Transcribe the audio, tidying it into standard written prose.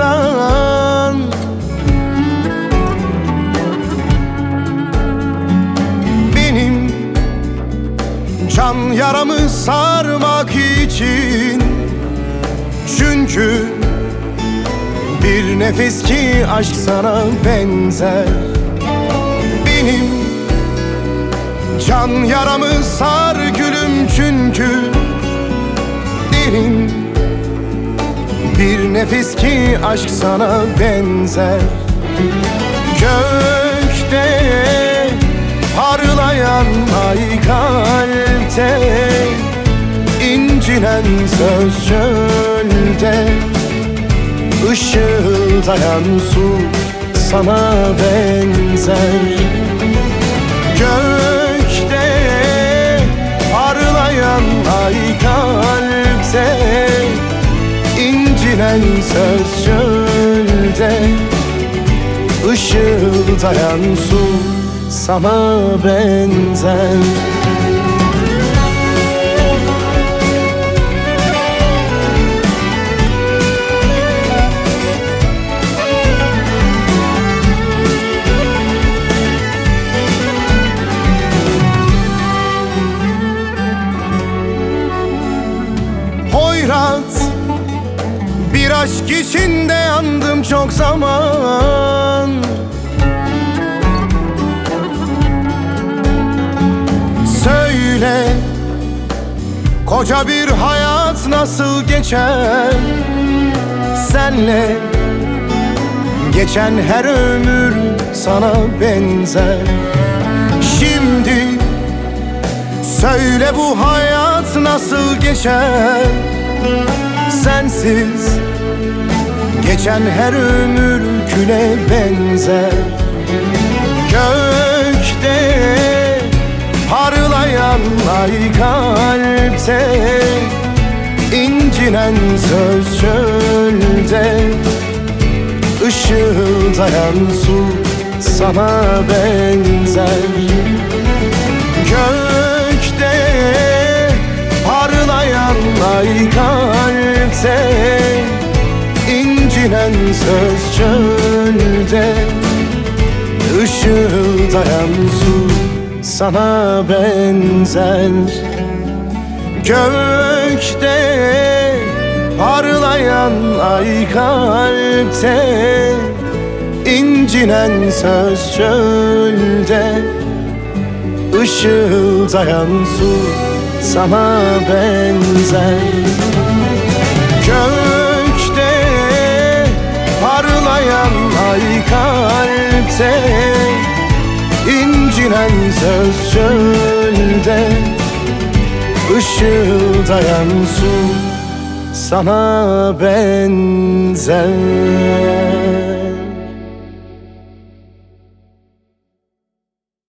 zaman. Benim can yaramı sarmak için, çünkü bir nefes ki aşk sana benzer. Benim can yaramı sar gülüm, çünkü derin bir nefes ki aşk sana benzer. Gökte parlayan ay, kalpte incinen söz, çölde ışıldayan su sana benzer. Gökte parlayan ay, kalpte incinen söz, çölde ışıldayan su sana benzer. Bir aşk içinde yandım çok zaman. Söyle, koca bir hayat nasıl geçer senle? Geçen her ömür sana benzer. Şimdi söyle, bu hayat nasıl geçer sensiz? Geçen her ömür küle benzer. Gökte parlayan ay, kalpte incinen söz, çölde ışıldayan su sana benzer. Gökte parlayan ay, kalpte incinen söz, çölde ışıldayan su sana benzer. Gökte parlayan ay, kalpte incinen söz, çölde ışıldayan su sana benzer. Gökte parlayan ay, kalpte incinen söz, çölde ışıldayan su sana benzer.